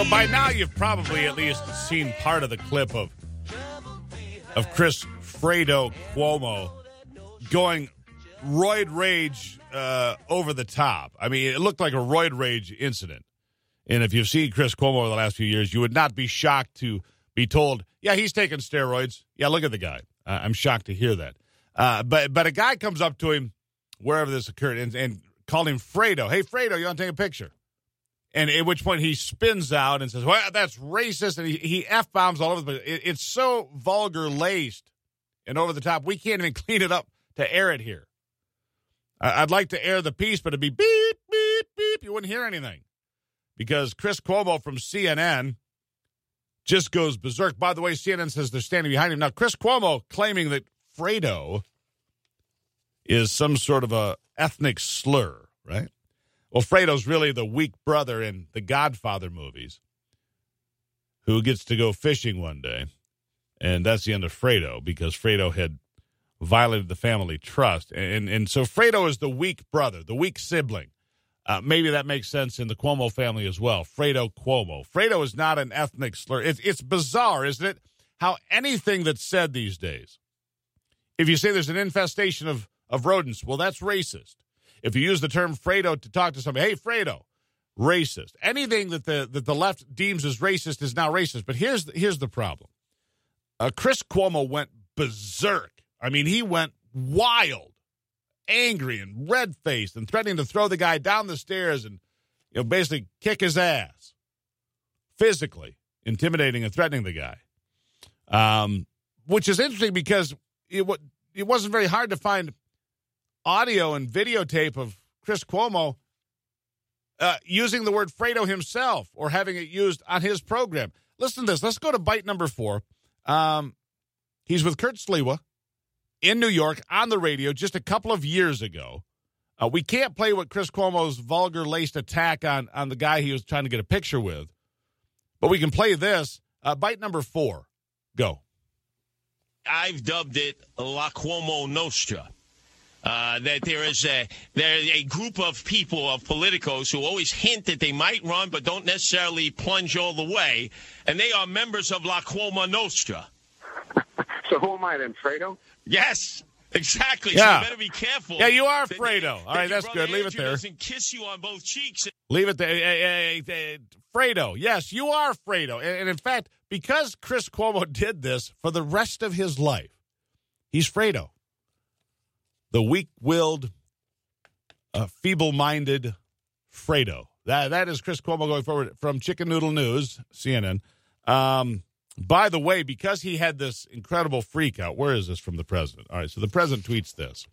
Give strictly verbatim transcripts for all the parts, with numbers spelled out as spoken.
So by now you've probably at least seen part of the clip of of Chris Fredo Cuomo going roid rage uh, over the top. I mean, it looked like a roid rage incident. And if you've seen Chris Cuomo over the last few years, you would not be shocked to be told, yeah, he's taking steroids. Yeah, look at the guy. Uh, I'm shocked to hear that. Uh, but but a guy comes up to him wherever this occurred and, and called him Fredo. Hey, Fredo, you want to take a picture? And at which point he spins out and says, well, that's racist. And he, he F-bombs all over the place. It, it's so vulgar-laced and over the top, we can't even clean it up to air it here. I, I'd like to air the piece, but it'd be beep, beep, beep. You wouldn't hear anything. Because Chris Cuomo from C N N just goes berserk. By the way, C N N says they're standing behind him. Now, Chris Cuomo claiming that Fredo is some sort of a ethnic slur, right? Well, Fredo's really the weak brother in the Godfather movies who gets to go fishing one day. And that's the end of Fredo because Fredo had violated the family trust. And, and so Fredo is the weak brother, the weak sibling. Uh, maybe that makes sense in the Cuomo family as well. Fredo Cuomo. Fredo is not an ethnic slur. It's, it's bizarre, isn't it? How anything that's said these days, if you say there's an infestation of, of rodents, well, that's racist. If you use the term Fredo to talk to somebody, hey, Fredo, racist. Anything that the that the left deems as racist is now racist. But here's the, here's the problem. Uh, Chris Cuomo went berserk. I mean, he went wild, angry and red-faced and threatening to throw the guy down the stairs and, you know, basically kick his ass, physically intimidating and threatening the guy, um, which is interesting because it, w- it wasn't very hard to find audio and videotape of Chris Cuomo uh, using the word Fredo himself or having it used on his program. Listen to this. Let's go to bite number four. Um, he's with Kurt Sliwa in New York on the radio just a couple of years ago. Uh, we can't play what Chris Cuomo's vulgar-laced attack on, on the guy he was trying to get a picture with, but we can play this. Uh, bite number four. Go. I've dubbed it La Cuomo Nostra. Uh, that there is a there is a group of people, of politicos, who always hint that they might run but don't necessarily plunge all the way, and they are members of La Cuomo Nostra. So who am I then, Fredo? Yes, exactly. Yeah. So you better be careful. Yeah, you are that, Fredo. All right, that's good. Leave it there. Doesn't kiss you on both cheeks. Leave it there. Hey, hey, hey, Fredo. Yes, you are Fredo. And, and in fact, because Chris Cuomo did this for the rest of his life, he's Fredo. The weak-willed, uh, feeble-minded Fredo. That That is Chris Cuomo going forward from Chicken Noodle News, C N N. Um, by the way, because he had this incredible freak out, where is this from the president? All right, so the president tweets this.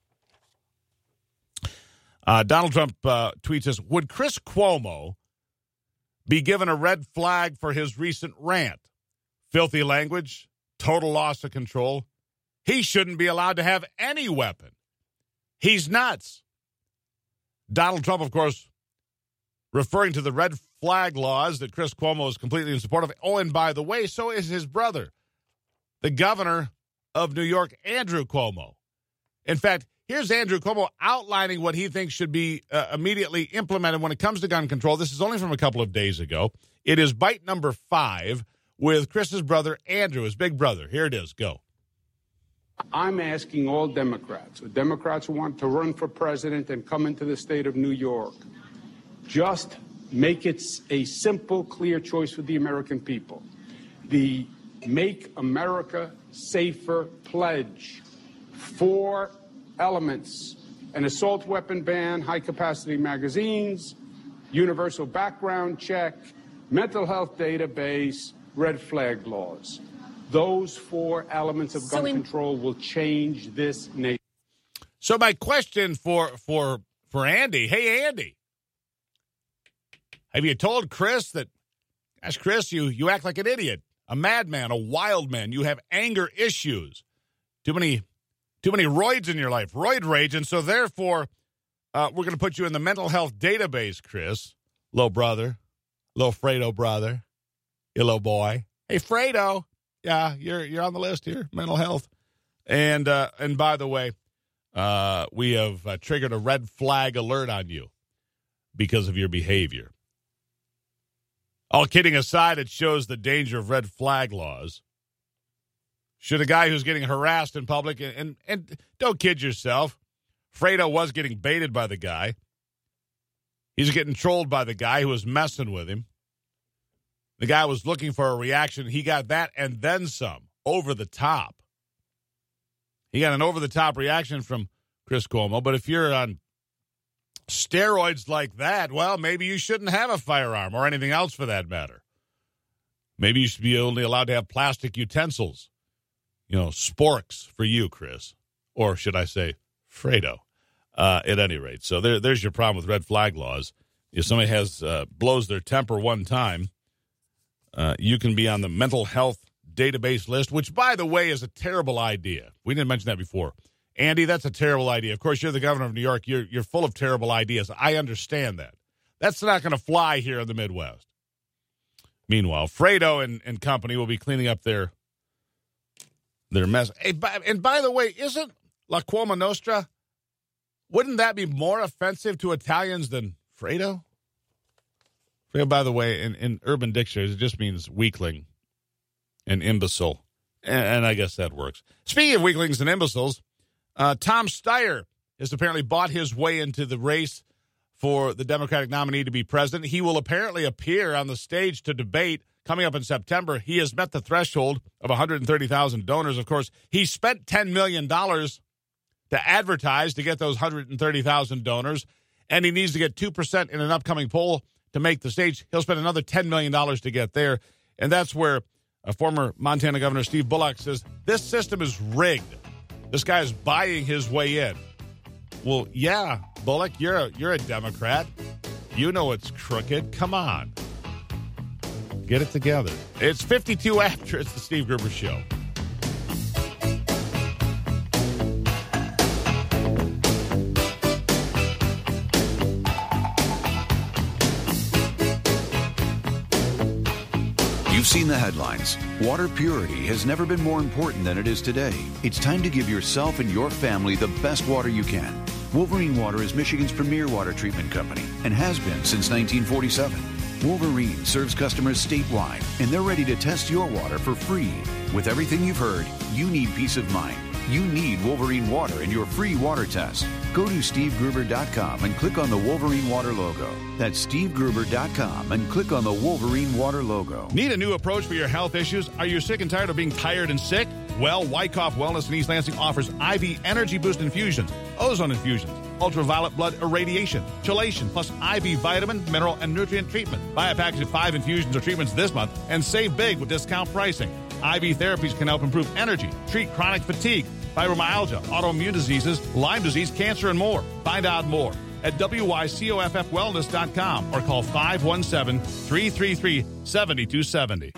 Uh, Donald Trump uh, tweets this. Would Chris Cuomo be given a red flag for his recent rant? Filthy language, total loss of control. He shouldn't be allowed to have any weapon. He's nuts. Donald Trump, of course, referring to the red flag laws that Chris Cuomo is completely in support of. Oh, and by the way, so is his brother, the governor of New York, Andrew Cuomo. In fact, here's Andrew Cuomo outlining what he thinks should be uh, immediately implemented when it comes to gun control. This is only from a couple of days ago. It is bite number five with Chris's brother, Andrew, his big brother. Here it is. Go. I'm asking all Democrats, or Democrats who want to run for president and come into the state of New York, just make it a simple, clear choice for the American people. The Make America Safer pledge. Four elements: an assault weapon ban, high-capacity magazines, universal background check, mental health database, red flag laws. Those four elements of gun so in- control will change this nation. So my question for for for Andy, hey, Andy, have you told Chris that, gosh, Chris, you, you act like an idiot, a madman, a wild man. You have anger issues, too many too many roids in your life, roid rage, and so therefore uh, we're going to put you in the mental health database, Chris, little brother, little Fredo brother, you little boy. Hey, Fredo. Yeah, you're you're on the list here, mental health. And uh, and by the way, uh, we have uh, triggered a red flag alert on you because of your behavior. All kidding aside, it shows the danger of red flag laws. Should a guy who's getting harassed in public, and, and, and don't kid yourself, Fredo was getting baited by the guy. He's getting trolled by the guy who was messing with him. The guy was looking for a reaction. He got that and then some, over the top. He got an over-the-top reaction from Chris Cuomo, but if you're on steroids like that, well, maybe you shouldn't have a firearm or anything else for that matter. Maybe you should be only allowed to have plastic utensils. You know, sporks for you, Chris. Or should I say, Fredo, uh, at any rate. So there, there's your problem with red flag laws. If somebody has uh, blows their temper one time, uh, you can be on the mental health database list, which, by the way, is a terrible idea. We didn't mention that before. Andy, that's a terrible idea. Of course, you're the governor of New York. You're, you're full of terrible ideas. I understand that. That's not going to fly here in the Midwest. Meanwhile, Fredo and, and company will be cleaning up their their mess. Hey, by, and by the way, isn't La Cuomo Nostra, wouldn't that be more offensive to Italians than Fredo? Fredo, by the way, in, in Urban Dictionaries, it just means weakling and imbecile. And, and I guess that works. Speaking of weaklings and imbeciles, uh, Tom Steyer has apparently bought his way into the race for the Democratic nominee to be president. He will apparently appear on the stage to debate coming up in September. He has met the threshold of one hundred thirty thousand donors. Of course, he spent ten million dollars to advertise to get those one hundred thirty thousand donors, and he needs to get two percent in an upcoming poll to make the stage. He'll spend another ten million dollars to get there, and that's where a former Montana Governor Steve Bullock says, this system is rigged. This guy is buying his way in. Well, yeah, Bullock, you're a, you're a Democrat. You know it's crooked. Come on. Get it together. It's fifty-two after. It's the Steve Gruber Show. You've seen the headlines. Water purity has never been more important than it is today. It's time to give yourself and your family the best water you can. Wolverine Water is Michigan's premier water treatment company and has been since nineteen forty-seven. Wolverine serves customers statewide, and they're ready to test your water for free. With everything you've heard, you need peace of mind. You need Wolverine Water in your free water test. Go to steve gruber dot com and click on the Wolverine Water logo. That's steve gruber dot com and click on the Wolverine Water logo. Need a new approach for your health issues? Are you sick and tired of being tired and sick? Well, Wyckoff Wellness in East Lansing offers I V Energy Boost infusions, ozone infusions, ultraviolet blood irradiation, chelation, plus I V vitamin, mineral, and nutrient treatment. Buy a package of five infusions or treatments this month and save big with discount pricing. I V therapies can help improve energy, treat chronic fatigue, fibromyalgia, autoimmune diseases, Lyme disease, cancer, and more. Find out more at W Y C O F F wellness dot com or call five one seven, three three three, seven two seven zero.